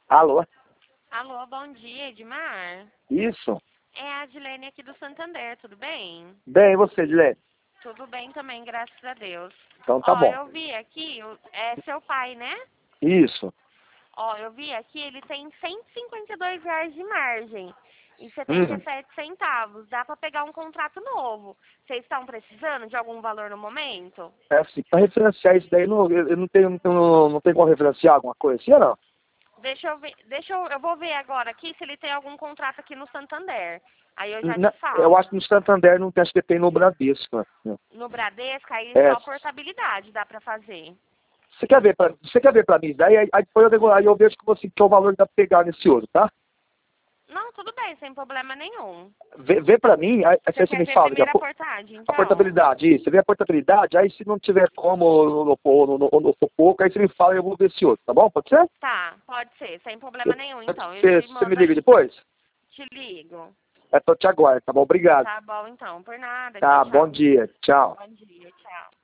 Alô? Alô, bom dia, Edmar. Isso? É a Adilene aqui do Santander, tudo bem? Bem, e você, Dilene? Tudo bem também, graças a Deus. Então tá Ó, bom. eu vi aqui, é seu pai, né? Isso. Ó, eu vi aqui, ele tem R$ 152 de margem e Hum. 77 centavos. Dá pra pegar um contrato novo. Vocês estão precisando de algum valor no momento? É assim, pra referenciar isso daí, eu não tenho como referenciar alguma coisa assim ou não? Deixa eu ver, eu vou ver agora aqui se ele tem algum contrato aqui no Santander. Aí eu já te Eu falo. acho que no Santander não tem, acho que tem no Bradesco. Né? No Bradesco, aí É, só portabilidade dá pra fazer. você quer ver pra mim? Daí aí depois aí eu vejo que você que é o valor que dá pra pegar nesse outro, tá? Não, tudo bem, sem problema nenhum. Vê pra mim, aí Você você quer me ver fala daqui a primeiro a pouco. portagem, A então? portabilidade, isso. Você vê a portabilidade, aí se não tiver como ou no for pouco, aí você me fala e eu vou ver esse outro, tá bom? Pode ser? Tá, pode ser, sem problema nenhum, então. Eu te Você me mando liga aí. depois? Te ligo. Tô te aguardando, tá bom? Obrigado. Tá bom, então. Por nada. Tchau, Tá, bom tchau. dia. Tchau. Bom dia, tchau.